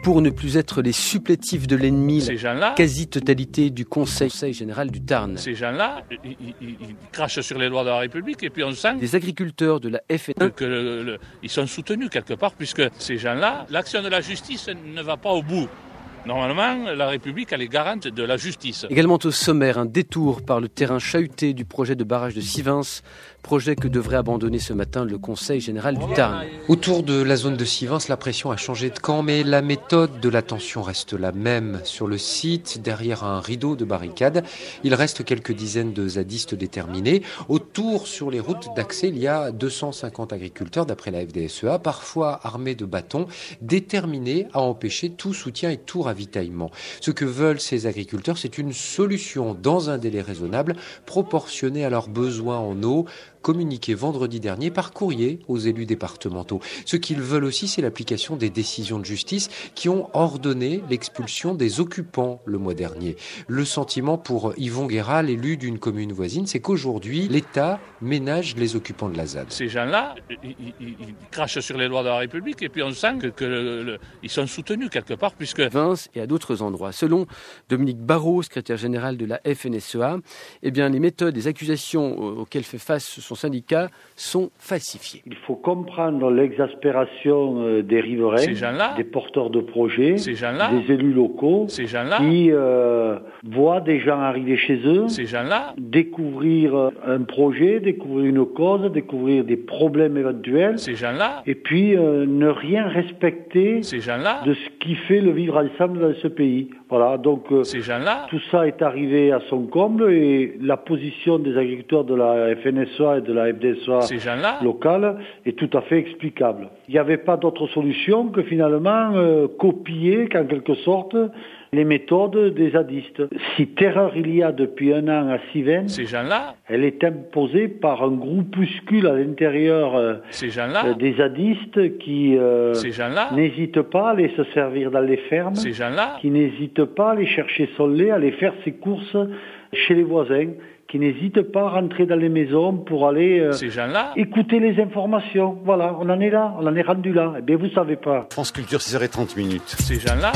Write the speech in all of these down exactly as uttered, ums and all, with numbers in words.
pour ne plus être les supplétifs de l'ennemi, ces gens-là, quasi-totalité du Conseil général du Tarn. Ces gens-là, ils, ils, ils crachent sur les lois de la République et puis on sent des agriculteurs de la F N E que le, le, ils sont soutenus quelque part puisque ces gens-là, l'action de la justice ne va pas au bout. Normalement, la République, elle est garante de la justice. Également au sommaire, un détour par le terrain chahuté du projet de barrage de Sivins, projet que devrait abandonner ce matin le Conseil général du Tarn. Autour de la zone de Sivins, la pression a changé de camp, mais la méthode de la tension reste la même. Sur le site, derrière un rideau de barricades, il reste quelques dizaines de zadistes déterminés. Autour, sur les routes d'accès, il y a deux cent cinquante agriculteurs, d'après la F D S E A, parfois armés de bâtons, déterminés à empêcher tout soutien et tout ravitaillement. Ce que veulent ces agriculteurs, c'est une solution dans un délai raisonnable, proportionnée à leurs besoins en eau, communiqué vendredi dernier par courrier aux élus départementaux. Ce qu'ils veulent aussi, c'est l'application des décisions de justice qui ont ordonné l'expulsion des occupants le mois dernier. Le sentiment pour Yvon Guérat, l'élu d'une commune voisine, c'est qu'aujourd'hui, l'État ménage les occupants de la Z A D. Ces gens-là, ils, ils, ils crachent sur les lois de la République et puis on sent que, que le, le, ils sont soutenus quelque part puisque... Vince et à d'autres endroits. Selon Dominique Barrault, secrétaire général de la F N S E A, eh bien, les méthodes, les accusations auxquelles fait face son syndicat sont falsifiées. Il faut comprendre l'exaspération des riverains, ces gens-là, des porteurs de projets, ces gens-là, des élus locaux, ces gens-là, qui euh, voient des gens arriver chez eux, ces gens-là, découvrir un projet, découvrir une cause, découvrir des problèmes éventuels, ces gens-là, et puis euh, ne rien respecter ces gens-là, de ce qui fait le vivre ensemble dans ce pays. Voilà, donc euh, ces gens-là, tout ça est arrivé à son comble et la position des agriculteurs de la F N S E A et de la F D S E A ces gens-là, locale est tout à fait explicable. Il n'y avait pas d'autre solution que finalement euh, copier, qu'en quelque sorte, les méthodes des zadistes. Si terreur il y a depuis un an à Sivins, ces gens-là, elle est imposée par un groupuscule à l'intérieur euh, ces gens-là, euh, des zadistes qui euh, ces gens-là, n'hésitent pas à aller se servir dans les fermes, ces gens-là, qui n'hésitent pas à aller chercher son lait, à aller faire ses courses chez les voisins, qui n'hésitent pas à rentrer dans les maisons pour aller euh, ces gens-là, écouter les informations. Voilà, on en est là, on en est rendu là. Eh bien, vous savez pas. France Culture, six heures trente minutes. Ces gens-là.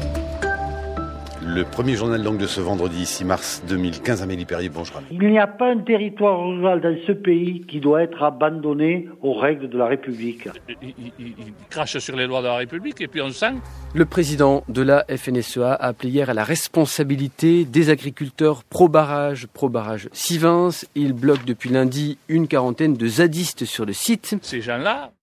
Le premier journal donc de ce vendredi six mars deux mille quinze, Amélie Perrier, bonjour. Il n'y a pas un territoire rural dans ce pays qui doit être abandonné aux règles de la République. Ils, ils, ils crachent sur les lois de la République et puis on sent... Le président de la F N S E A a appelé hier à la responsabilité des agriculteurs pro-barrage, pro-barrage Sivins. Il bloque depuis lundi une quarantaine de zadistes sur le site. Ces gens-là...